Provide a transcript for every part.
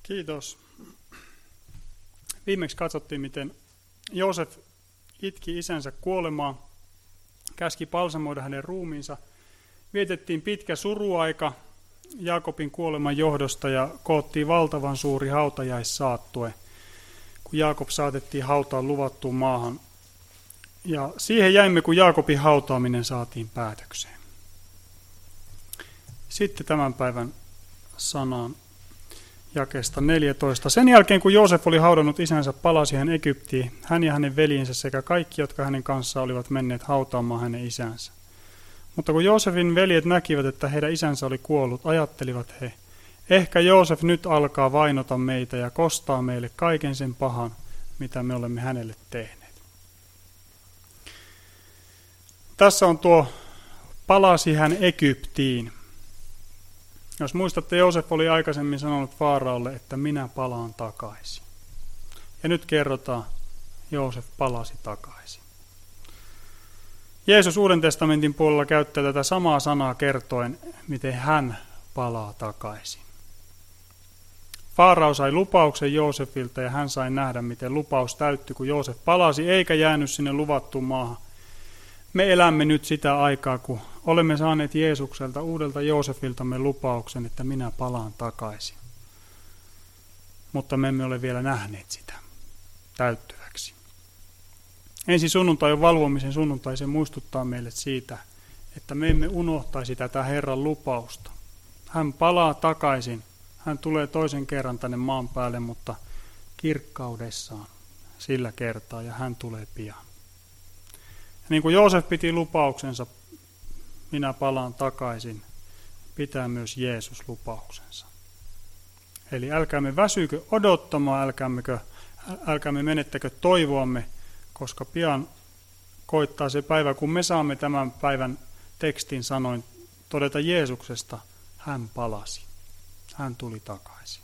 Kiitos. Viimeksi katsottiin, miten Joosef itki isänsä kuolemaa, käski palsamoida hänen ruumiinsa. Vietettiin pitkä suruaika Jaakobin kuoleman johdosta ja koottiin valtavan suuri hautajaissaattue, kun Jaakob saatettiin hautaan luvattuun maahan. Ja siihen jäimme, kun Jaakobin hautaaminen saatiin päätökseen. Sitten tämän päivän sanaan jakeesta 14. Sen jälkeen, kun Joosef oli haudannut isänsä, palasi hän Egyptiin, hän ja hänen veljensä sekä kaikki, jotka hänen kanssaan olivat menneet hautaamaan hänen isänsä. Mutta kun Joosefin veljet näkivät, että heidän isänsä oli kuollut, ajattelivat he, ehkä Joosef nyt alkaa vainota meitä ja kostaa meille kaiken sen pahan, mitä me olemme hänelle tehneet. Tässä on tuo palasi hän Egyptiin. Jos muistatte, Joosef oli aikaisemmin sanonut Faaraolle, että minä palaan takaisin. Ja nyt kerrotaan, Joosef palasi takaisin. Jeesus Uuden testamentin puolella käyttää tätä samaa sanaa kertoen, miten hän palaa takaisin. Faarao sai lupauksen Joosefilta ja hän sai nähdä, miten lupaus täyttyi, kun Joosef palasi eikä jäänyt sinne luvattuun maahan. Me elämme nyt sitä aikaa, kun olemme saaneet Jeesukselta, uudelta Joosefiltamme lupauksen, että minä palaan takaisin. Mutta me emme ole vielä nähneet sitä täyttyväksi. Ensi sunnuntai on valvomisen sunnuntai, se muistuttaa meille siitä, että me emme unohtaisi tätä Herran lupausta. Hän palaa takaisin, hän tulee toisen kerran tänne maan päälle, mutta kirkkaudessaan sillä kertaa ja hän tulee pian. Ja niin kuin Joosef piti lupauksensa, minä palaan takaisin, pitää myös Jeesus lupauksensa. Eli älkäämme väsykö odottamaan, älkäämme menettäkö toivoamme, koska pian koittaa se päivä, kun me saamme tämän päivän tekstin sanoin todeta Jeesuksesta, hän palasi, hän tuli takaisin.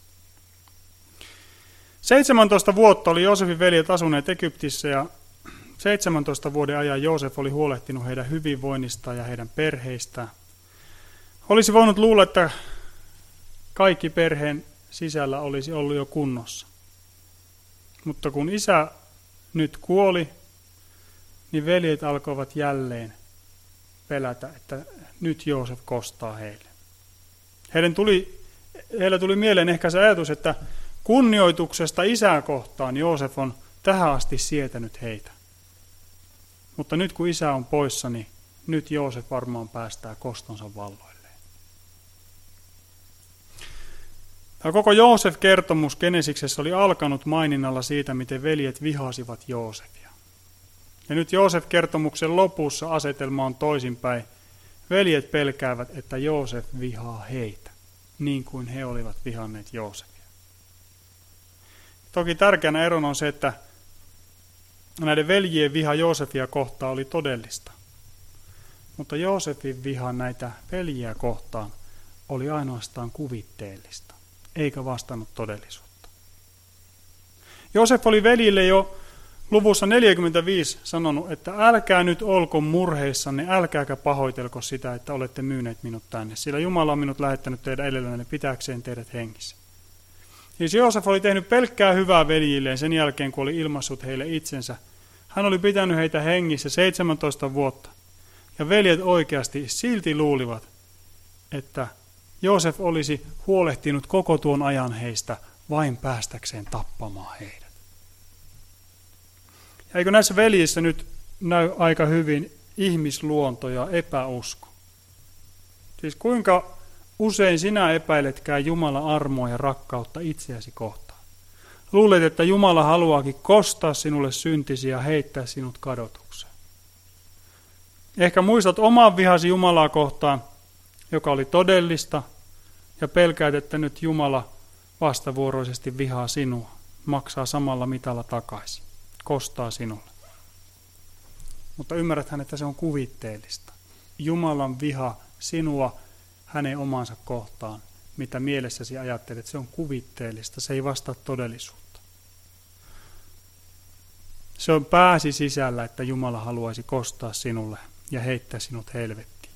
17 vuotta oli Joosefin veljet asuneet Egyptissä ja 17 vuoden ajan Joosef oli huolehtinut heidän hyvinvoinnistaan ja heidän perheistään. Olisi voinut luulla, että kaikki perheen sisällä olisi ollut jo kunnossa. Mutta kun isä nyt kuoli, niin veljet alkoivat jälleen pelätä, että nyt Joosef kostaa heille. Heillä tuli mieleen ehkä se ajatus, että kunnioituksesta isää kohtaan Joosef on tähän asti sietänyt heitä. Mutta nyt kun isä on poissa, niin nyt Joosef varmaan päästää kostonsa valloilleen. Tämä koko Joosef-kertomus Genesiksessä oli alkanut maininnalla siitä, miten veljet vihasivat Joosefia. Ja nyt Joosef-kertomuksen lopussa asetelma on toisinpäin. Veljet pelkäävät, että Joosef vihaa heitä, niin kuin he olivat vihanneet Joosefia. Toki tärkeänä erona on se, että näiden veljien viha Joosefia kohtaan oli todellista. Mutta Joosefin viha näitä veljiä kohtaan oli ainoastaan kuvitteellista, eikä vastannut todellisuutta. Joosef oli veljille jo luvussa 45 sanonut, että älkää nyt olko murheissanne, älkääkä pahoitelko sitä, että olette myyneet minut tänne, sillä Jumala on minut lähettänyt teidän edellänne pitääkseen teidät hengissä. Siis Joosef oli tehnyt pelkkää hyvää veljilleen sen jälkeen, kun oli ilmaissut heille itsensä. Hän oli pitänyt heitä hengissä 17 vuotta. Ja veljet oikeasti silti luulivat, että Joosef olisi huolehtinut koko tuon ajan heistä vain päästäkseen tappamaan heidät. Ja eikö näissä veljissä nyt näy aika hyvin ihmisluonto ja epäusko? Siis kuinka usein sinä epäiletkään Jumalan armoa ja rakkautta itseäsi kohtaan? Luulet, että Jumala haluaakin kostaa sinulle syntisi ja heittää sinut kadotukseen. Ehkä muistat oman vihasi Jumalaa kohtaan, joka oli todellista, ja pelkäät, että nyt Jumala vastavuoroisesti vihaa sinua, maksaa samalla mitalla takaisin, kostaa sinulle. Mutta ymmärräthän, että se on kuvitteellista. Jumalan viha sinua hänen omansa kohtaan, mitä mielessäsi ajattelet, se on kuvitteellista, se ei vastaa todellisuutta. Se on pääsi sisällä, että Jumala haluaisi kostaa sinulle ja heittää sinut helvettiin.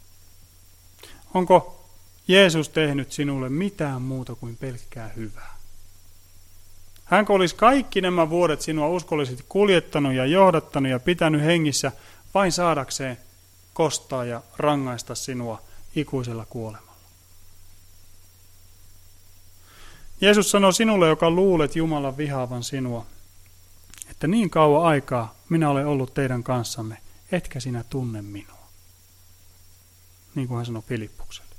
Onko Jeesus tehnyt sinulle mitään muuta kuin pelkkää hyvää? Hänkö olisi kaikki nämä vuodet sinua uskollisesti kuljettanut ja johdattanut ja pitänyt hengissä vain saadakseen kostaa ja rangaista sinua ikuisella kuolemalla? Jeesus sanoi sinulle, joka luulet Jumalan vihaavan sinua, että niin kauan aikaa minä olen ollut teidän kanssanne, etkä sinä tunne minua. Niin kuin hän sanoi Filippukselle.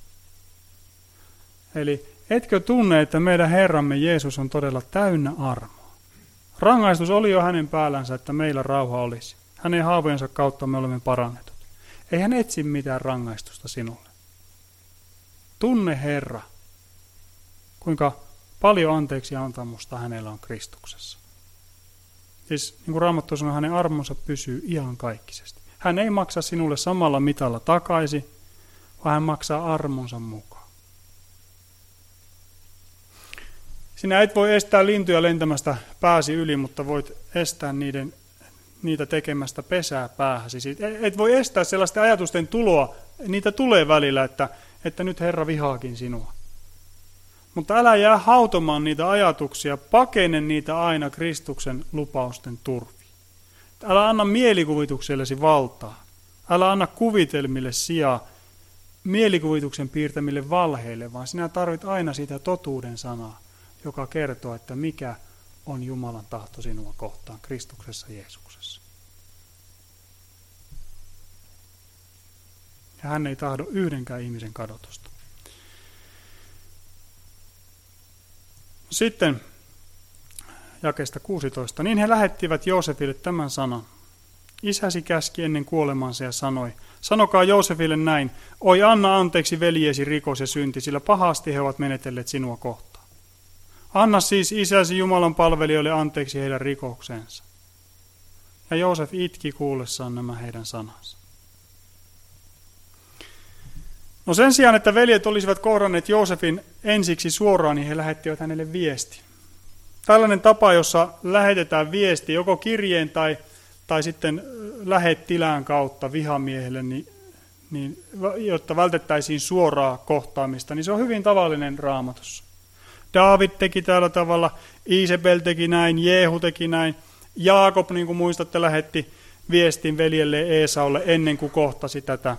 Eli etkö tunne, että meidän Herramme Jeesus on todella täynnä armoa? Rangaistus oli jo hänen päällänsä, että meillä rauha olisi. Hänen haavojensa kautta me olemme parannetut. Ei hän etsi mitään rangaistusta sinulle. Tunne Herra, kuinka paljon anteeksi antamusta hänellä on Kristuksessa. Siis niin kuin Raamattu sanoo, hänen armonsa pysyy iankaikkisesti. Hän ei maksa sinulle samalla mitalla takaisin, vaan hän maksaa armonsa mukaan. Sinä et voi estää lintuja lentämästä pääsi yli, mutta voit estää niitä tekemästä pesää päähäsi. Et voi estää sellaisten ajatusten tuloa, niitä tulee välillä, että nyt Herra vihaakin sinua. Mutta älä jää hautomaan niitä ajatuksia, pakene niitä aina Kristuksen lupausten turviin. Älä anna mielikuvituksellesi valtaa. Älä anna kuvitelmille sijaa mielikuvituksen piirtämille valheille, vaan sinä tarvit aina sitä totuuden sanaa, joka kertoo, että mikä on Jumalan tahto sinua kohtaan Kristuksessa Jeesuksessa. Ja hän ei tahdo yhdenkään ihmisen kadotusta. Sitten jakeesta 16. Niin he lähettivät Joosefille tämän sanan. Isäsi käski ennen kuolemansa ja sanoi, sanokaa Joosefille näin, oi anna anteeksi veljesi rikos ja synti, sillä pahasti he ovat menetelleet sinua kohtaan. Anna siis isäsi Jumalan palvelijoille anteeksi heidän rikoksensa. Ja Joosef itki kuullessaan nämä heidän sanansa. No sen sijaan, että veljet olisivat kohdanneet Joosefin ensiksi suoraan, niin he lähettivät hänelle viesti. Tällainen tapa, jossa lähetetään viesti joko kirjeen tai sitten lähettilään kautta vihamiehelle, niin, jotta vältettäisiin suoraa kohtaamista, niin se on hyvin tavallinen Raamatussa. Daavid teki tällä tavalla, Iisabel teki näin, Jeehu teki näin, Jaakob, niin kuin muistatte, lähetti viestin veljelle Eesaulle ennen kuin kohtasi tätä.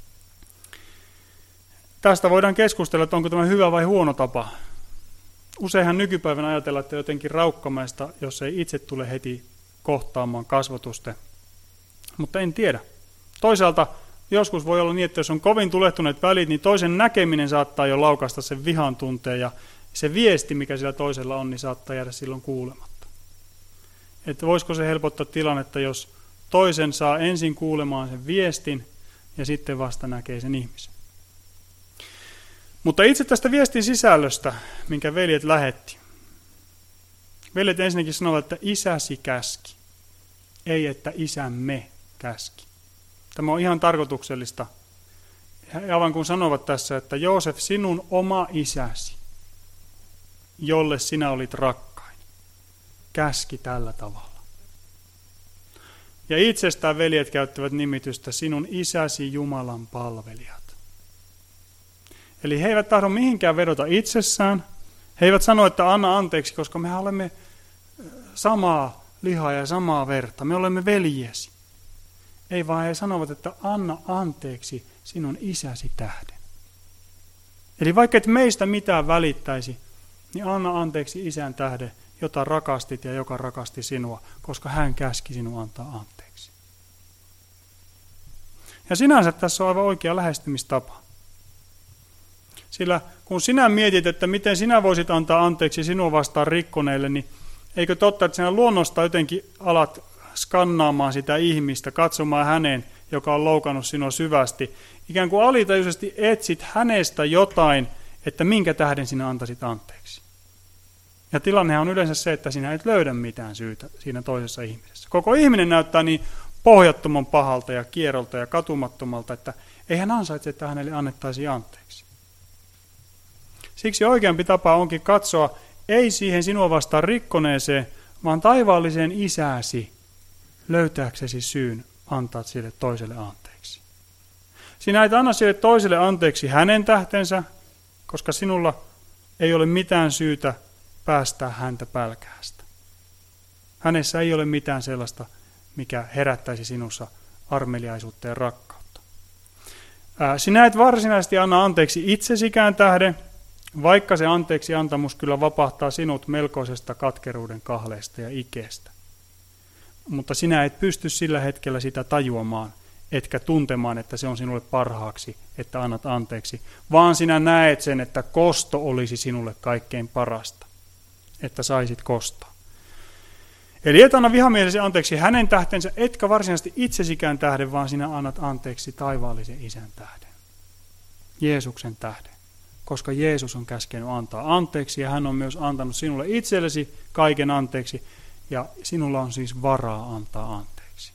Tästä voidaan keskustella, että onko tämä hyvä vai huono tapa. Useinhan nykypäivänä ajatellaan, että jotenkin raukkamaista, jos ei itse tule heti kohtaamaan kasvatusten. Mutta en tiedä. Toisaalta joskus voi olla niin, että jos on kovin tulehtuneet välit, niin toisen näkeminen saattaa jo laukaista sen vihan tunteen ja se viesti, mikä sillä toisella on, niin saattaa jäädä silloin kuulematta. Että voisiko se helpottaa tilannetta, jos toisen saa ensin kuulemaan sen viestin ja sitten vasta näkee sen ihmisen. Mutta itse tästä viestin sisällöstä, minkä veljet lähetti. Veljet ensinnäkin sanovat, että isäsi käski, ei että isämme käski. Tämä on ihan tarkoituksellista. Aivan kun sanovat tässä, että Joosef, sinun oma isäsi, jolle sinä olit rakkain, käski tällä tavalla. Ja itsestään veljet käyttävät nimitystä sinun isäsi Jumalan palvelijat. Eli he eivät tahdo mihinkään vedota itsessään. He eivät sano, että anna anteeksi, koska mehän olemme samaa lihaa ja samaa verta. Me olemme veljesi. Ei vaan he sanovat, että anna anteeksi sinun isäsi tähden. Eli vaikka et meistä mitään välittäisi, niin anna anteeksi isän tähden, jota rakastit ja joka rakasti sinua, koska hän käski sinua antaa anteeksi. Ja sinänsä tässä on aivan oikea lähestymistapa. Sillä kun sinä mietit, että miten sinä voisit antaa anteeksi sinua vastaan rikkoneille, niin eikö totta, että sinä luonnosta jotenkin alat skannaamaan sitä ihmistä, katsomaan häneen, joka on loukannut sinua syvästi. Ikään kuin alitajuisesti etsit hänestä jotain, että minkä tähden sinä antaisit anteeksi. Ja tilannehan on yleensä se, että sinä et löydä mitään syytä siinä toisessa ihmisessä. Koko ihminen näyttää niin pohjattoman pahalta ja kierrolta ja katumattomalta, että ei hän ansaitse, että hänelle annettaisiin anteeksi. Siksi oikeampi tapa onkin katsoa ei siihen sinua vastaan rikkoneeseen, vaan taivaalliseen isäsi löytääksesi syyn antaa sille toiselle anteeksi. Sinä et anna sille toiselle anteeksi hänen tähtensä, koska sinulla ei ole mitään syytä päästää häntä pälkäästä. Hänessä ei ole mitään sellaista, mikä herättäisi sinussa armeliaisuutta ja rakkautta. Sinä et varsinaisesti anna anteeksi itsesikään tähden, vaikka se anteeksi antamus kyllä vapahtaa sinut melkoisesta katkeruuden kahleesta ja ikeestä. Mutta sinä et pysty sillä hetkellä sitä tajuamaan, etkä tuntemaan, että se on sinulle parhaaksi, että annat anteeksi, vaan sinä näet sen, että kosto olisi sinulle kaikkein parasta, että saisit kostaa. Eli et anna vihamielesi anteeksi hänen tähtensä, etkä varsinaisesti itsesikään tähden, vaan sinä annat anteeksi taivaallisen Isän tähden, Jeesuksen tähden, koska Jeesus on käskenyt antaa anteeksi ja hän on myös antanut sinulle itsellesi kaiken anteeksi ja sinulla on siis varaa antaa anteeksi.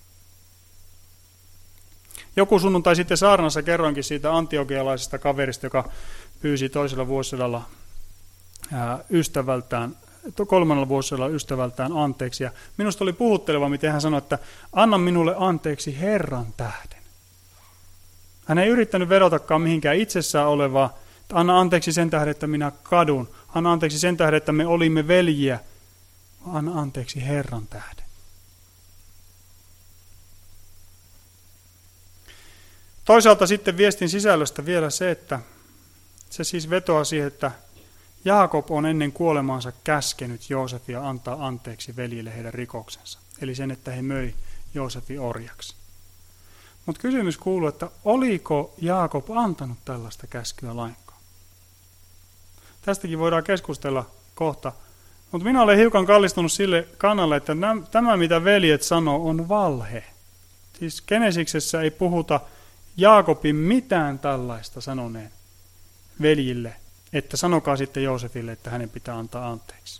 Joku sunnuntai sitten saarnassa kerroinkin siitä antiokialaisesta kaverista, joka pyysi toisella vuosisadalla kolmannella vuosisadalla ystävältään anteeksi. Ja minusta oli puhutteleva, miten hän sanoi, että anna minulle anteeksi Herran tähden. Hän ei yrittänyt vedotakaan mihinkään itsessään olevaa, että anna anteeksi sen tähden, että minä kadun. Anna anteeksi sen tähden, että me olimme veljiä. Anna anteeksi Herran tähden. Toisaalta sitten viestin sisällöstä vielä se, että se siis vetoaa siihen, että Jaakob on ennen kuolemaansa käskenyt Joosefia antaa anteeksi veljille heidän rikoksensa. Eli sen, että he möi Joosefin orjaksi. Mutta kysymys kuuluu, että oliko Jaakob antanut tällaista käskyä lainkaan? Tästäkin voidaan keskustella kohta. Mutta minä olen hiukan kallistunut sille kannalle, että tämä mitä veljet sanoo on valhe. Siis Genesiksessä ei puhuta Jaakobin mitään tällaista sanoneen veljille, että sanokaa sitten Joosefille, että hänen pitää antaa anteeksi.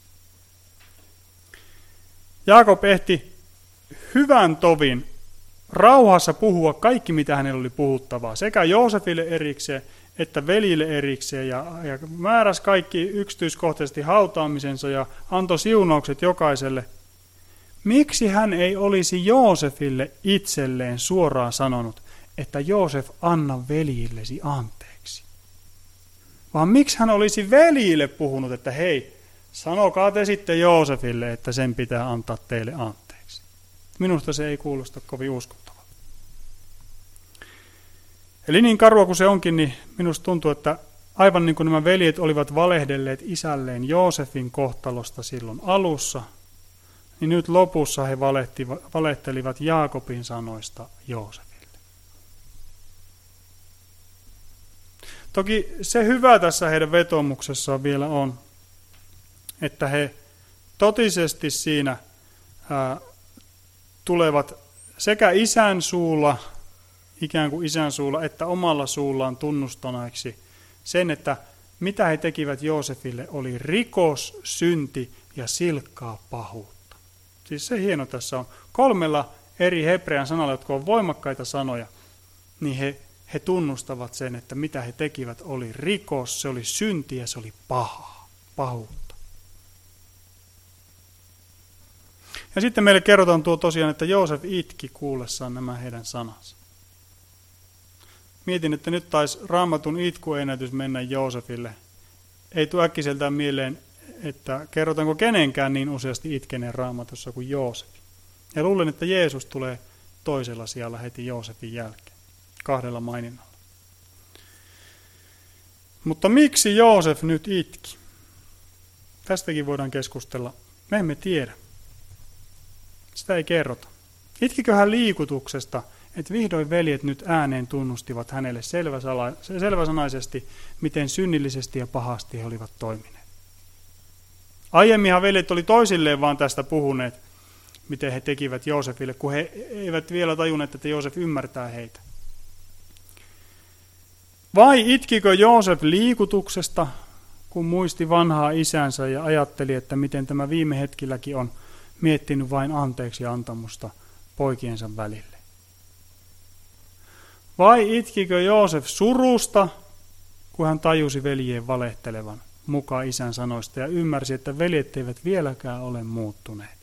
Jaakob ehti hyvän tovin rauhassa puhua kaikki, mitä hänellä oli puhuttavaa, sekä Joosefille erikseen että veljille erikseen, ja määräsi kaikki yksityiskohtaisesti hautaamisensa ja antoi siunaukset jokaiselle. Miksi hän ei olisi Joosefille itselleen suoraan sanonut, että Joosef, anna veljillesi anteeksi? Vaan miksi hän olisi veljille puhunut, että hei, sanokaa te sitten Joosefille, että sen pitää antaa teille anteeksi. Minusta se ei kuulosta kovin uskottavalta. Eli niin karua kuin se onkin, niin minusta tuntuu, että aivan niin kuin nämä veljet olivat valehdelleet isälleen Joosefin kohtalosta silloin alussa, niin nyt lopussa he valehtelivat Jaakobin sanoista Joosefille. Toki se hyvä tässä heidän vetoomuksessaan vielä on, että he totisesti siinä tulevat sekä isän suulla, ikään kuin isän suulla, että omalla suullaan tunnustaneeksi sen, että mitä he tekivät Joosefille oli rikos, synti ja silkkaa pahuutta. Siis se hieno tässä on. 3 eri hebrean sanalla, jotka on voimakkaita sanoja, niin he tunnustavat sen, että mitä he tekivät oli rikos, se oli synti ja se oli pahuutta. Ja sitten meille kerrotaan tuo tosiaan, että Joosef itki kuullessaan nämä heidän sanansa. Mietin, että nyt taisi Raamatun itkuennätys mennä Joosefille. Ei tule äkkiseltään mieleen, että kerrotaanko kenenkään niin useasti itkeneen Raamatussa kuin Joosef. Ja luulen, että Jeesus tulee toisella sijalla heti Joosefin jälkeen, 2 maininnalla. Mutta miksi Joosef nyt itki? Tästäkin voidaan keskustella. Me emme tiedä. Sitä ei kerrota. Itkikö hän liikutuksesta, että vihdoin veljet nyt ääneen tunnustivat hänelle selväsanaisesti, miten synnillisesti ja pahasti he olivat toimineet. Aiemminhan veljet oli toisilleen vaan tästä puhuneet, miten he tekivät Joosefille, kun he eivät vielä tajunneet, että Joosef ymmärtää heitä. Vai itkikö Joosef liikutuksesta, kun muisti vanhaa isänsä ja ajatteli, että miten tämä viime hetkilläkin on miettinyt vain anteeksi antamusta poikiensa välille? Vai itkikö Joosef surusta, kun hän tajusi veljien valehtelevan mukaan isän sanoista ja ymmärsi, että veljet eivät vieläkään ole muuttuneet?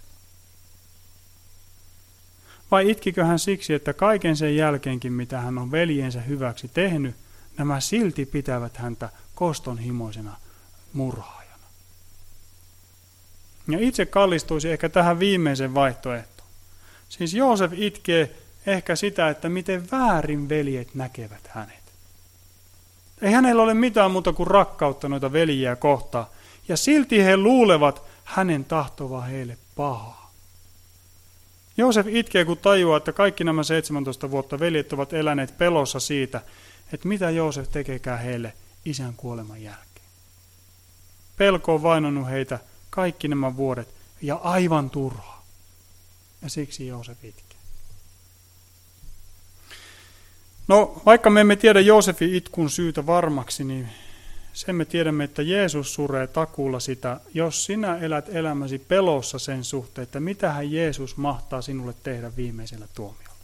Vai itkikö hän siksi, että kaiken sen jälkeenkin, mitä hän on veljensä hyväksi tehnyt, nämä silti pitävät häntä kostonhimoisena murhaajana? Ja itse kallistuisi ehkä tähän viimeisen vaihtoehtoon. Siis Joosef itkee ehkä sitä, että miten väärin veljet näkevät hänet. Ei hänellä ole mitään muuta kuin rakkautta noita veljiä kohtaan. Ja silti he luulevat hänen tahtovaa heille pahaa. Joosef itkee, kun tajuaa, että kaikki nämä 17 vuotta veljet ovat eläneet pelossa siitä, että mitä Joosef tekeekään heille isän kuoleman jälkeen. Pelko on vainonnut heitä kaikki nämä vuodet ja aivan turhaa. Ja siksi Joosef itkee. No, vaikka me emme tiedä Joosefin itkun syytä varmaksi, niin sen me tiedämme, että Jeesus suree takuulla sitä, jos sinä elät elämäsi pelossa sen suhteen, että mitähän Jeesus mahtaa sinulle tehdä viimeisellä tuomiolla.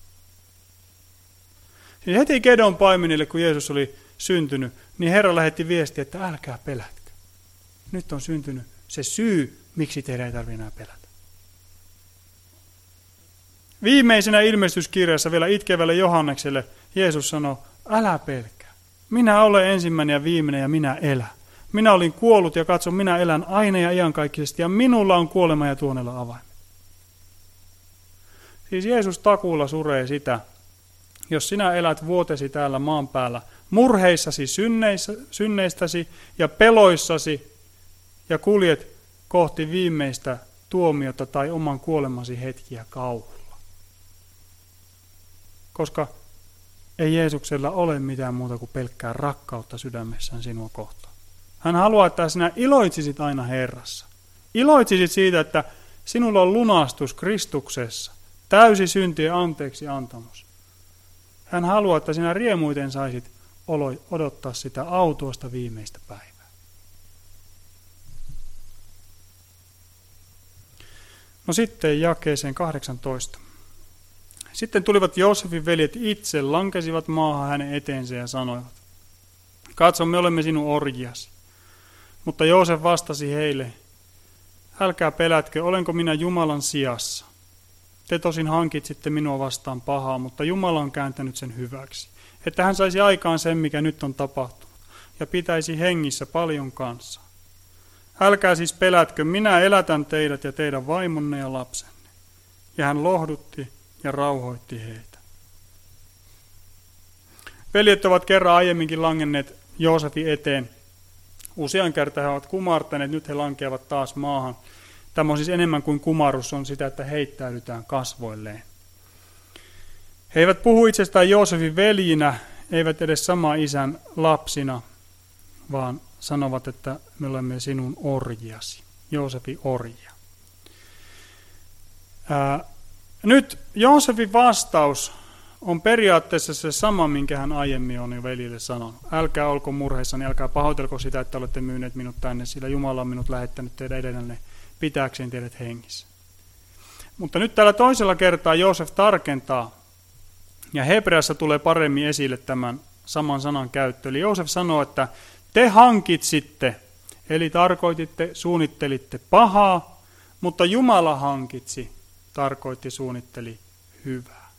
Siis heti Gedon paimenille, kun Jeesus oli syntynyt, niin Herra lähetti viestiä, että älkää pelätkö. Nyt on syntynyt se syy, miksi teidän ei tarvitse enää pelätä. Viimeisenä ilmestyskirjassa vielä itkevälle Johannekselle Jeesus sanoi, älä pelkää. Minä olen ensimmäinen ja viimeinen ja minä elän. Minä olin kuollut ja katso, minä elän aina ja iankaikkisesti ja minulla on kuolema ja tuonella avaimet. Siis Jeesus takuulla suree sitä, jos sinä elät vuotesi täällä maan päällä murheissasi, synneistäsi ja peloissasi ja kuljet kohti viimeistä tuomiota tai oman kuolemasi hetkiä kauhulla. Koska ei Jeesuksella ole mitään muuta kuin pelkkää rakkautta sydämessään sinua kohtaan. Hän haluaa, että sinä iloitsisit aina Herrassa. Iloitsisit siitä, että sinulla on lunastus Kristuksessa, täysi syntien anteeksi antamus. Hän haluaa, että sinä riemuiten saisit odottaa sitä autuasta viimeistä päivää. No sitten jakeeseen 18. Sitten tulivat Joosefin veljet itse, lankesivat maahan hänen eteensä ja sanoivat, katso, me olemme sinun orjiasi. Mutta Joosef vastasi heille, älkää pelätkö, olenko minä Jumalan sijassa. Te tosin hankitsitte minua vastaan pahaa, mutta Jumala on kääntänyt sen hyväksi, että hän saisi aikaan sen, mikä nyt on tapahtunut, ja pitäisi hengissä paljon kansaa. Älkää siis pelätkö, minä elätän teidät ja teidän vaimonne ja lapsenne. Ja hän lohdutti ja rauhoitti heitä. Veljet ovat kerran aiemminkin langenneet Joosefin eteen. Usean kertaa he ovat kumartaneet, nyt he lankeavat taas maahan. Tämä on siis enemmän kuin kumarus, on sitä, että heittäydytään kasvoilleen. He eivät puhu itsestään Joosefin veljinä, eivät edes sama isän lapsina, vaan sanovat, että me olemme sinun orjiasi, Joosefin orjia. Nyt Joosefin vastaus on periaatteessa se sama, minkä hän aiemmin on jo veljille sanonut. Älkää olko murheissani, älkää pahoitelko sitä, että olette myyneet minut tänne, sillä Jumala on minut lähettänyt teidän edellenne pitääkseen teidät hengissä. Mutta nyt tällä toisella kertaa Joosef tarkentaa, ja Hebreassa tulee paremmin esille tämän saman sanan käyttö. Eli Joosef sanoo, että te hankitsitte, eli tarkoititte, suunnittelitte pahaa, mutta Jumala hankitsi, tarkoitti, suunnitteli hyvää.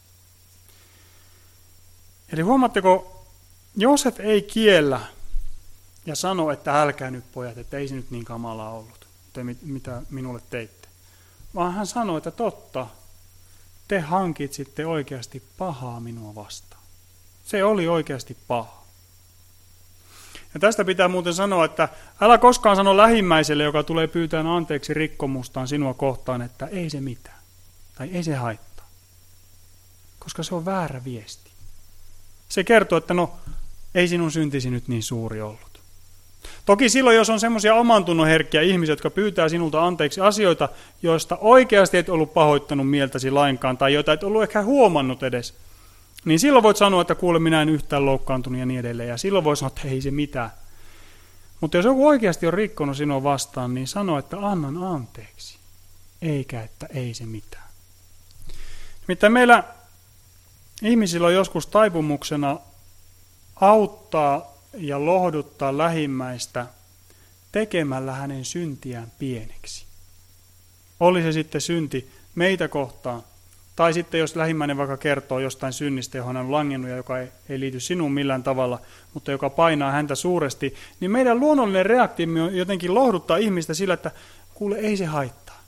Eli huomaatteko, Joosef ei kiellä ja sano, että älkää nyt pojat, että ei se nyt niin kamalaa ollut, mitä minulle teitte. Vaan hän sanoi, että totta, te hankitsitte oikeasti pahaa minua vastaan. Se oli oikeasti paha. Ja tästä pitää muuten sanoa, että älä koskaan sano lähimmäiselle, joka tulee pyytämään anteeksi rikkomustaan sinua kohtaan, että ei se mitään. Tai ei se haittaa. Koska se on väärä viesti. Se kertoo, että no, ei sinun syntisi nyt niin suuri ollut. Toki silloin, jos on semmoisia omantunnoherkkiä ihmisiä, jotka pyytää sinulta anteeksi asioita, joista oikeasti et ollut pahoittanut mieltäsi lainkaan, tai joita et ollut ehkä huomannut edes, niin silloin voit sanoa, että kuule, minä en yhtään loukkaantunut ja niin edelleen, ja silloin voi sanoa, että ei se mitään. Mutta jos joku oikeasti on rikkonut sinua vastaan, niin sano, että annan anteeksi, eikä että ei se mitään. Nimittäin meillä ihmisillä on joskus taipumuksena auttaa ja lohduttaa lähimmäistä tekemällä hänen syntiään pieneksi. Oli se sitten synti meitä kohtaan, tai sitten jos lähimmäinen vaikka kertoo jostain synnistä, johon hän on langennut ja joka ei liity sinuun millään tavalla, mutta joka painaa häntä suuresti, niin meidän luonnollinen reaktiomme on jotenkin lohduttaa ihmistä sillä, että kuule, ei se haittaa.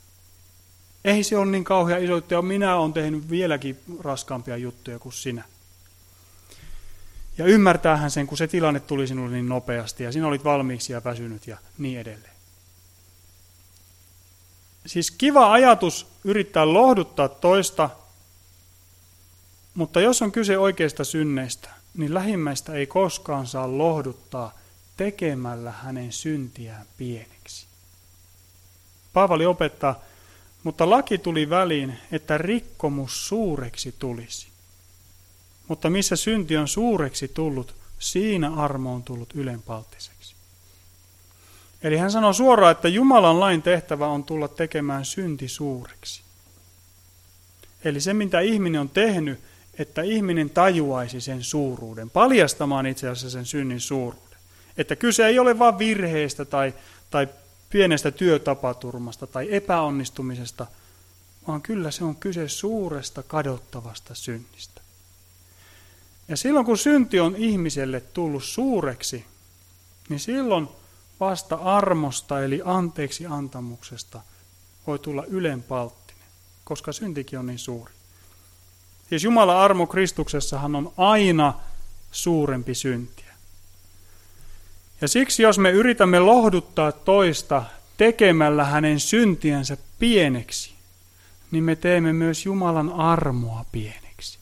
Ei se ole niin kauhean iso juttu, ja minä olen tehnyt vieläkin raskaampia juttuja kuin sinä. Ja ymmärtäähän sen, kun se tilanne tuli sinulle niin nopeasti, ja sinä olit valmiiksi ja väsynyt ja niin edelleen. Siis kiva ajatus yrittää lohduttaa toista, mutta jos on kyse oikeista synneistä, niin lähimmäistä ei koskaan saa lohduttaa tekemällä hänen syntiään pieneksi. Paavali opettaa, mutta laki tuli väliin, että rikkomus suureksi tulisi. Mutta missä synti on suureksi tullut, siinä armo on tullut ylenpalttiseksi. Eli hän sanoo suoraan, että Jumalan lain tehtävä on tulla tekemään synti suureksi. Eli se, mitä ihminen on tehnyt, että ihminen tajuaisi sen suuruuden, paljastamaan itse asiassa sen synnin suuruuden. Että kyse ei ole vain virheestä tai pienestä työtapaturmasta tai epäonnistumisesta, vaan kyllä se on kyse suuresta kadottavasta synnistä. Ja silloin kun synti on ihmiselle tullut suureksi, niin silloin vasta armosta eli anteeksi antamuksesta voi tulla ylenpalttinen, koska syntikin on niin suuri. Siis Jumalan armo Kristuksessahan on aina suurempi syntiä. Ja siksi jos me yritämme lohduttaa toista tekemällä hänen syntiänsä pieneksi, niin me teemme myös Jumalan armoa pieneksi.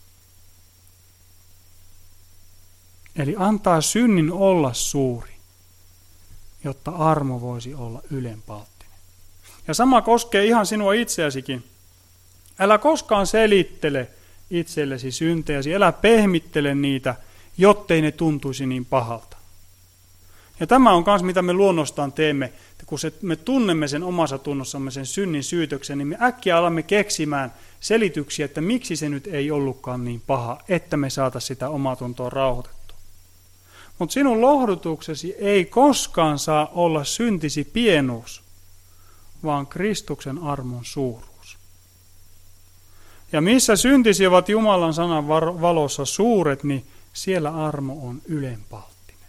Eli antaa synnin olla suuri, jotta armo voisi olla ylenpalttinen. Ja sama koskee ihan sinua itseäsikin. Älä koskaan selittele itsellesi syntejäsi, älä pehmittele niitä, jottei ne tuntuisi niin pahalta. Ja tämä on myös mitä me luonnostaan teemme, että kun me tunnemme sen omassa tunnossamme sen synnin syytöksen, niin me äkkiä alamme keksimään selityksiä, että miksi se nyt ei ollutkaan niin paha, että me saataisiin sitä omaa tuntoa rauhoitettua. Mutta sinun lohdutuksesi ei koskaan saa olla syntisi pienuus, vaan Kristuksen armon suuruus. Ja missä syntisi ovat Jumalan sanan valossa suuret, niin siellä armo on ylenpalttinen.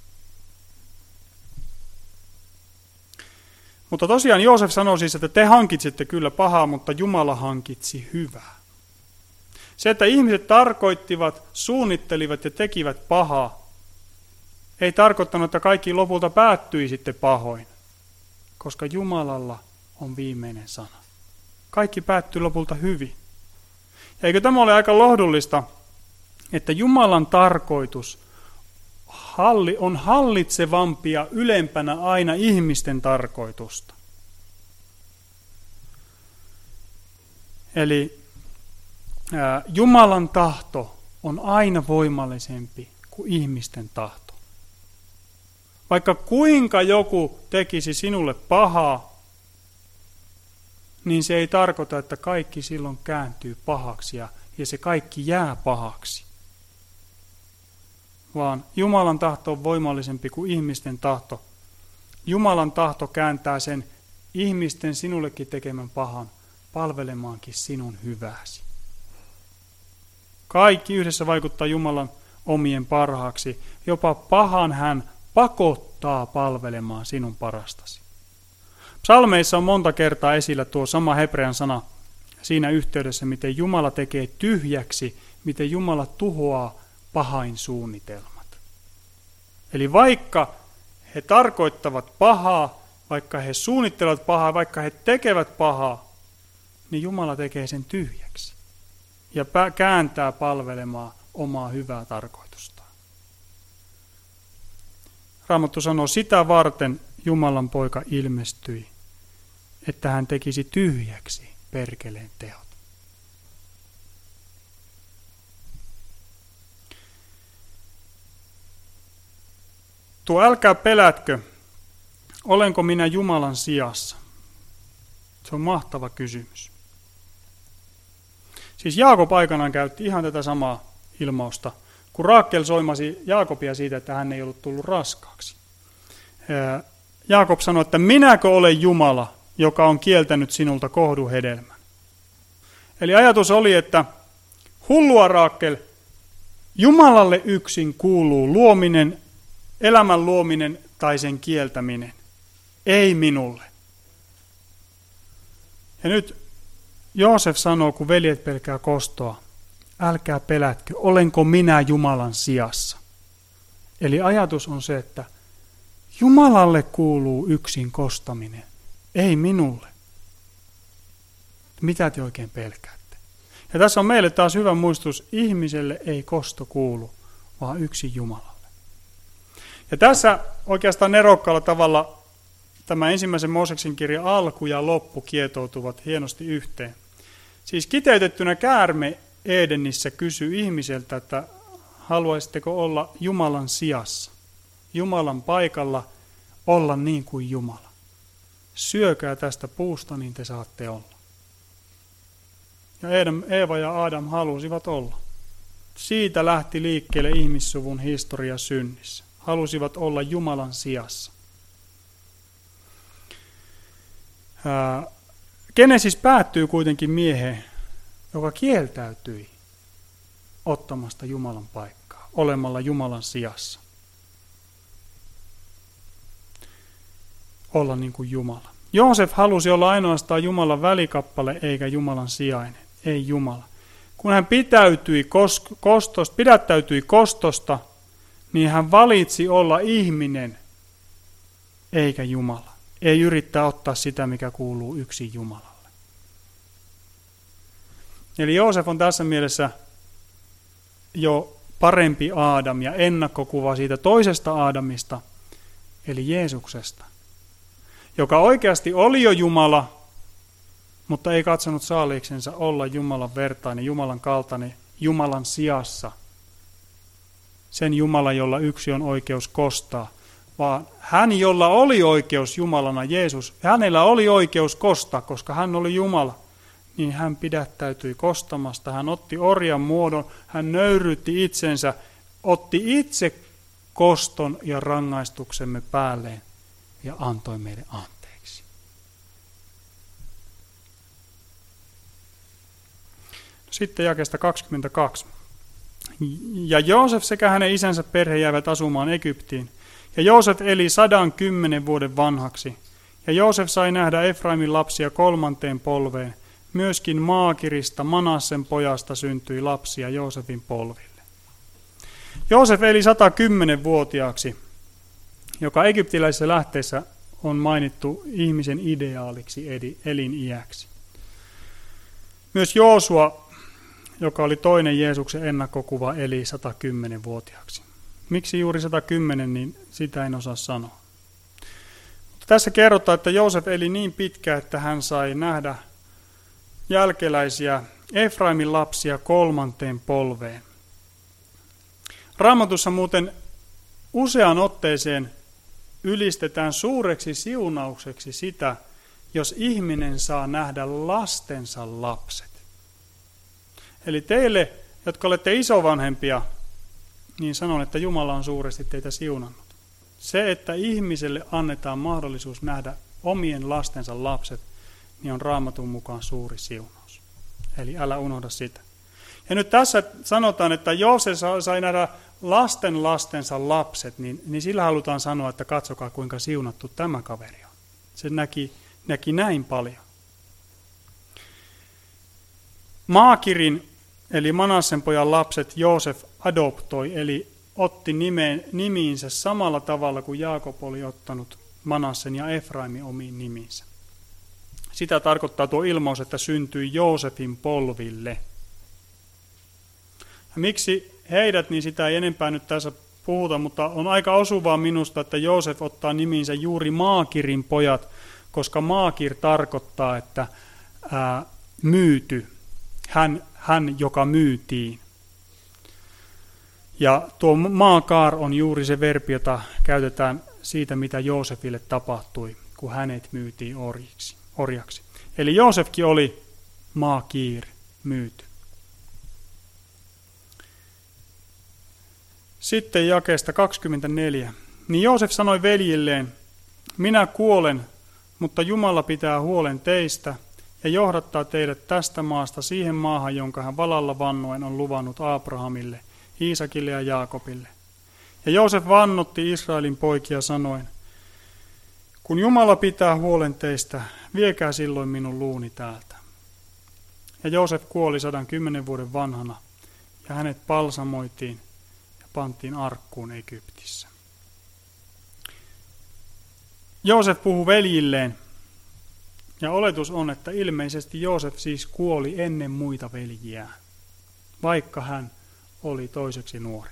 Mutta tosiaan Joosef sanoi siis, että te hankitsitte kyllä pahaa, mutta Jumala hankitsi hyvää. Se, että ihmiset tarkoittivat, suunnittelivat ja tekivät pahaa, ei tarkoittanut, että kaikki lopulta päättyi sitten pahoin, koska Jumalalla on viimeinen sana. Kaikki päättyi lopulta hyvin. Ja eikö tämä ole aika lohdullista, että Jumalan tarkoitus on hallitsevampi ja ylempänä aina ihmisten tarkoitusta. Eli Jumalan tahto on aina voimallisempi kuin ihmisten tahto. Vaikka kuinka joku tekisi sinulle pahaa, niin se ei tarkoita, että kaikki silloin kääntyy pahaksi ja se kaikki jää pahaksi. Vaan Jumalan tahto on voimallisempi kuin ihmisten tahto. Jumalan tahto kääntää sen ihmisten sinullekin tekemän pahan palvelemaankin sinun hyvääsi. Kaikki yhdessä vaikuttaa Jumalan omien parhaaksi. Jopa pahan hän pakottaa palvelemaan sinun parastasi. Psalmeissa on monta kertaa esillä tuo sama hebrean sana siinä yhteydessä, miten Jumala tekee tyhjäksi, miten Jumala tuhoaa pahain suunnitelmat. Eli vaikka he tarkoittavat pahaa, vaikka he suunnittelevat pahaa, vaikka he tekevät pahaa, niin Jumala tekee sen tyhjäksi ja kääntää palvelemaan omaa hyvää tarkoitustaan. Raamattu sanoo, sitä varten Jumalan poika ilmestyi, että hän tekisi tyhjäksi perkeleen tehot. Tuo älkää pelätkö, olenko minä Jumalan sijassa? Se on mahtava kysymys. Siis Jaakob aikanaan käytti ihan tätä samaa ilmausta, kun Raakel soimasi Jaakobia siitä, että hän ei ollut tullut raskaaksi. Jaakob sanoi, että minäkö olen Jumala, joka on kieltänyt sinulta kohduhedelmän. Eli ajatus oli, että hullua Raakel, Jumalalle yksin kuuluu luominen, elämän luominen tai sen kieltäminen, ei minulle. Ja nyt Joosef sanoo, kun veljet pelkää kostoa, älkää pelätkö, olenko minä Jumalan sijassa. Eli ajatus on se, että Jumalalle kuuluu yksin kostaminen, ei minulle. Mitä te oikein pelkäätte? Ja tässä on meille taas hyvä muistutus, ihmiselle ei kosto kuulu, vaan yksin Jumalalle. Ja tässä oikeastaan nerokkaalla tavalla tämä ensimmäisen Mooseksen kirjan alku ja loppu kietoutuvat hienosti yhteen. Siis kiteytettynä käärme Edenissä kysyy ihmiseltä, että haluaisitteko olla Jumalan sijassa, Jumalan paikalla, olla niin kuin Jumala. Syökää tästä puusta, niin te saatte olla. Ja Eeva ja Adam halusivat olla. Siitä lähti liikkeelle ihmissuvun historia synnissä. Halusivat olla Jumalan sijassa. Genesis päättyy kuitenkin mieheen, joka kieltäytyi ottamasta Jumalan paikkaa, olemalla Jumalan sijassa. Olla niin kuin Jumala. Joosef halusi olla ainoastaan Jumalan välikappale eikä Jumalan sijainen, ei Jumala. Kun hän pidättäytyi kostosta, niin hän valitsi olla ihminen eikä Jumala. Ei yrittää ottaa sitä, mikä kuuluu yksin Jumalalle. Eli Joosef on tässä mielessä jo parempi Aadam ja ennakkokuva siitä toisesta Aadamista, eli Jeesuksesta, joka oikeasti oli jo Jumala, mutta ei katsonut saaliiksensa olla Jumalan vertainen, Jumalan kaltainen, Jumalan sijassa. Sen Jumala, jolla yksi on oikeus kostaa, vaan hän, jolla oli oikeus Jumalana, Jeesus, hänellä oli oikeus kostaa, koska hän oli Jumala, niin hän pidättäytyi kostamasta. Hän otti orjan muodon, hän nöyryytti itsensä, otti itse koston ja rangaistuksemme päälleen ja antoi meille anteeksi. Sitten jakeesta 22. Ja Joosef sekä hänen isänsä perhe jäivät asumaan Egyptiin. Ja Joosef eli 110 vuoden vanhaksi. Ja Joosef sai nähdä Efraimin lapsia 3. polveen. Myöskin Maakirista, Manassen pojasta, syntyi lapsia Joosefin polville. Joosef eli 110-vuotiaaksi, joka egyptiläisessä lähteessä on mainittu ihmisen ideaaliksi eliniäksi. Myös Joosua, joka oli toinen Jeesuksen ennakkokuva, eli 110-vuotiaaksi. Miksi juuri 110, niin sitä en osaa sanoa. Mutta tässä kerrotaan, että Joosef eli niin pitkä, että hän sai nähdä jälkeläisiä Efraimin lapsia 3. polveen. Raamatussa muuten useaan otteeseen ylistetään suureksi siunaukseksi sitä, jos ihminen saa nähdä lastensa lapset. Eli teille, jotka olette isovanhempia, niin sanon, että Jumala on suuresti teitä siunannut. Se, että ihmiselle annetaan mahdollisuus nähdä omien lastensa lapset, niin on Raamatun mukaan suuri siunaus. Eli älä unohda sitä. Ja nyt tässä sanotaan, että Joosef sai nähdä lastensa lapset, niin sillä halutaan sanoa, että katsokaa kuinka siunattu tämä kaveri on. Se näki näin paljon. Maakirin, eli Manassen pojan lapset, Joosef adoptoi, eli otti nimiinsä samalla tavalla kuin Jaakob oli ottanut Manassen ja Efraimin omiin nimiinsä. Sitä tarkoittaa tuo ilmaus, että syntyi Joosefin polville. Ja miksi heidät, niin sitä ei enempää nyt tässä puhuta, mutta on aika osuvaa minusta, että Joosef ottaa nimiinsä juuri Maakirin pojat, koska Maakir tarkoittaa, että myyty, hän joka myytiin. Ja tuo maakaar on juuri se verbi, jota käytetään siitä, mitä Joosefille tapahtui, kun hänet myytiin orjaksi. Eli Joosefkin oli maakiir, myyty. Sitten jakeesta 24. Niin Joosef sanoi veljilleen, minä kuolen, mutta Jumala pitää huolen teistä ja johdattaa teidät tästä maasta siihen maahan, jonka hän valalla vannoen on luvannut Abrahamille, Iisakille ja Jaakobille. Ja Joosef vannotti Israelin poikia sanoen, kun Jumala pitää huolen teistä, viekää silloin minun luuni täältä. Ja Joosef kuoli 110 vuoden vanhana, ja hänet palsamoitiin ja pantiin arkkuun Egyptissä. Joosef puhui veljilleen, ja oletus on, että ilmeisesti Joosef siis kuoli ennen muita veljiään, vaikka hän oli toiseksi nuori.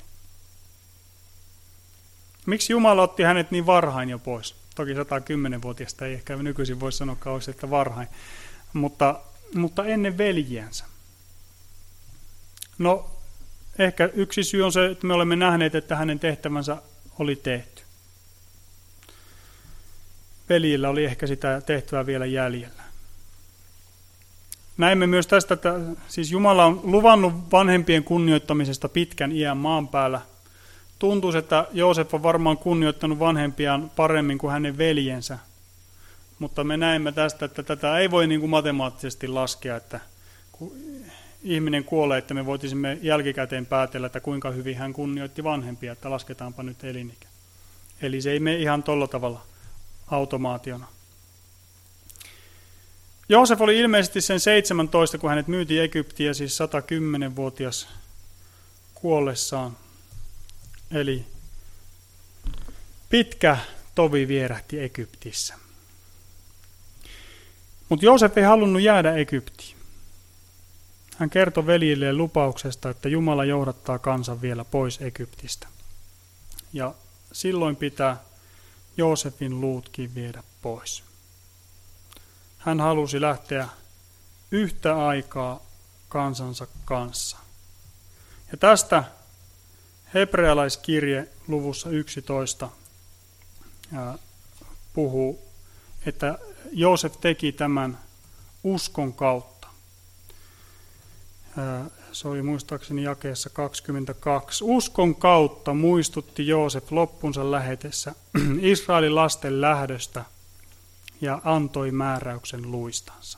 Miksi Jumala otti hänet niin varhain jo pois? Toki 110-vuotiaasta ei ehkä nykyisin voi sanoa kauheasti, että varhain, mutta ennen veljiänsä. No, ehkä yksi syy on se, että me olemme nähneet, että hänen tehtävänsä oli tehty. Veljillä oli ehkä sitä tehtävää vielä jäljellä. Näimme myös tästä, että siis Jumala on luvannut vanhempien kunnioittamisesta pitkän iän maan päällä. Tuntuisi, että Joosef on varmaan kunnioittanut vanhempiaan paremmin kuin hänen veljensä. Mutta me näemme tästä, että tätä ei voi niin kuin matemaattisesti laskea, että kun ihminen kuolee, että me voitisimme jälkikäteen päätellä, että kuinka hyvin hän kunnioitti vanhempia, että lasketaanpa nyt elinikä. Eli se ei mene ihan tolla tavalla automaationa. Joosef oli ilmeisesti sen 17, kun hänet myytiin Egyptiin, siis 110-vuotias kuollessaan. Eli pitkä tovi vierähti Egyptissä. Mutta Joosef ei halunnut jäädä Egyptiin. Hän kertoi veljilleen lupauksesta, että Jumala johdattaa kansan vielä pois Egyptistä. Ja silloin pitää Joosefin luutkin viedä pois. Hän halusi lähteä yhtä aikaa kansansa kanssa. Ja tästä hebrealaiskirje luvussa 11 puhuu, että Joosef teki tämän uskon kautta. Se oli muistaakseni jakeessa 22. Uskon kautta muistutti Joosef loppunsa lähetessä Israelin lasten lähdöstä ja antoi määräyksen luistansa.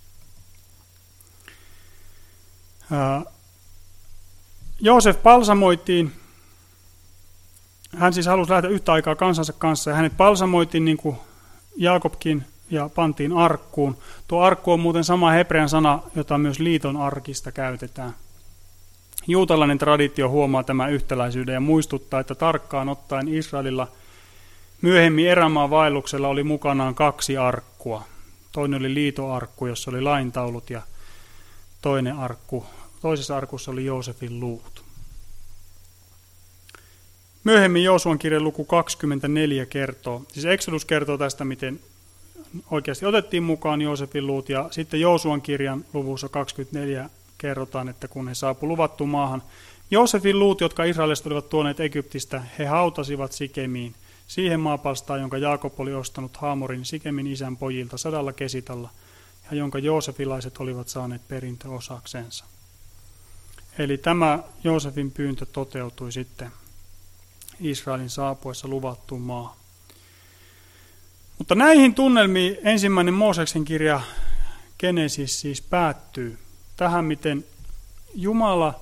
Joosef palsamoitiin. Hän siis halusi lähteä yhtä aikaa kansansa kanssa ja hänet palsamoitiin niin kuin Jaakobkin ja pantiin arkkuun. Tuo arkku on muuten sama hebrean sana, jota myös liiton arkista käytetään. Juutalainen traditio huomaa tämän yhtäläisyyden ja muistuttaa, että tarkkaan ottaen Israelilla myöhemmin erämaan vaelluksella oli mukanaan 2 arkkua. Toinen oli liitoarkku, jossa oli laintaulut, ja toisessa arkussa oli Joosefin luut. Myöhemmin Joosuan kirjan luku 24 kertoo, siis Exodus kertoo tästä, miten oikeasti otettiin mukaan Joosefin luut, ja sitten Joosuan kirjan luvussa 24 kerrotaan, että kun he saapu luvattuun maahan, Joosefin luut, jotka israelilaiset olivat tuoneet Egyptistä, he hautasivat Sikemiin, siihen maapalstaan, jonka Jaakob oli ostanut Haamorin Sikemin isän pojilta 100 kesitalla, ja jonka joosefilaiset olivat saaneet perintöosaksensa. Eli tämä Joosefin pyyntö toteutui sitten Israelin saapuessa luvattuun maahan. Mutta näihin tunnelmiin ensimmäinen Mooseksen kirja Genesis siis päättyy. Tähän, miten Jumala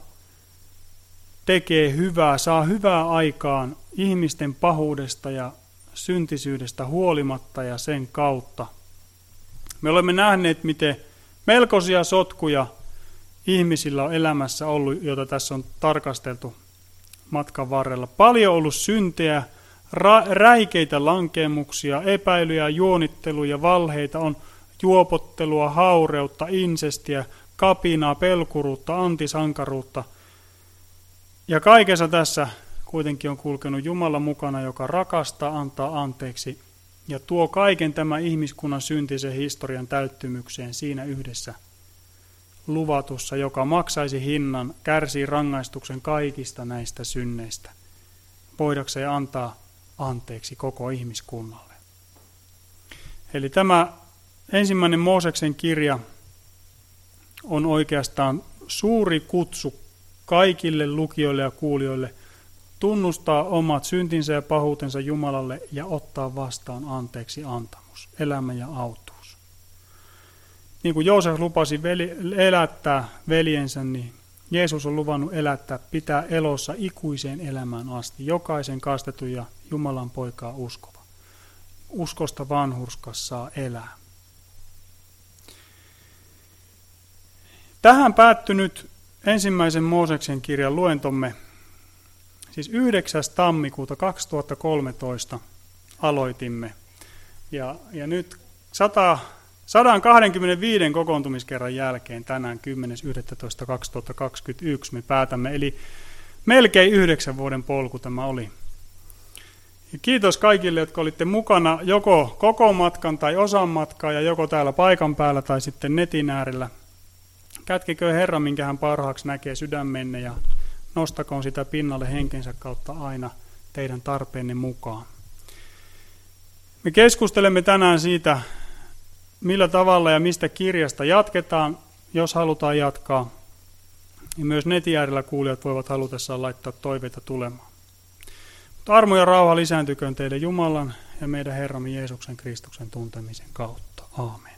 tekee hyvää, saa hyvää aikaan ihmisten pahuudesta ja syntisyydestä huolimatta ja sen kautta. Me olemme nähneet, miten melkoisia sotkuja ihmisillä on elämässä ollut, joita tässä on tarkasteltu matkan varrella. Paljon on ollut syntejä, räikeitä lankeemuksia, epäilyjä, juonitteluja, valheita, on juopottelua, haureutta, insestiä, kapinaa, pelkuruutta, antisankaruutta. Ja kaikessa tässä kuitenkin on kulkenut Jumala mukana, joka rakastaa, antaa anteeksi ja tuo kaiken tämän ihmiskunnan syntisen historian täyttymykseen siinä yhdessä luvatussa, joka maksaisi hinnan, kärsii rangaistuksen kaikista näistä synneistä, voidakseen antaa anteeksi koko ihmiskunnalle. Eli tämä ensimmäinen Mooseksen kirja on oikeastaan suuri kutsu kaikille lukijoille ja kuulijoille tunnustaa omat syntinsä ja pahuutensa Jumalalle ja ottaa vastaan anteeksi antamus, elämä ja autuus. Niin kuin Joosef lupasi elättää veljensä, niin Jeesus on luvannut elättää, pitää elossa ikuiseen elämään asti, jokaisen kastetun ja Jumalan poikaa uskova. Uskosta vanhurskas saa elää. Tähän päättynyt ensimmäisen Mooseksen kirjan luentomme, siis 9. tammikuuta 2013 aloitimme. Ja nyt 125 kokoontumiskerran jälkeen tänään 10.11.2021 me päätämme, eli melkein 9 vuoden polku tämä oli. Ja kiitos kaikille, jotka olitte mukana joko koko matkan tai osan matkaa ja joko täällä paikan päällä tai sitten netin äärellä. Kätkekö Herra, minkä hän parhaaksi näkee sydämenne ja nostakoon sitä pinnalle henkensä kautta aina teidän tarpeenne mukaan. Me keskustelemme tänään siitä, millä tavalla ja mistä kirjasta jatketaan, jos halutaan jatkaa. Ja myös netin äärellä kuulijat voivat halutessaan laittaa toiveita tulemaan. Mutta armo ja rauha lisääntyköön teille Jumalan ja meidän Herramme Jeesuksen Kristuksen tuntemisen kautta. Aamen.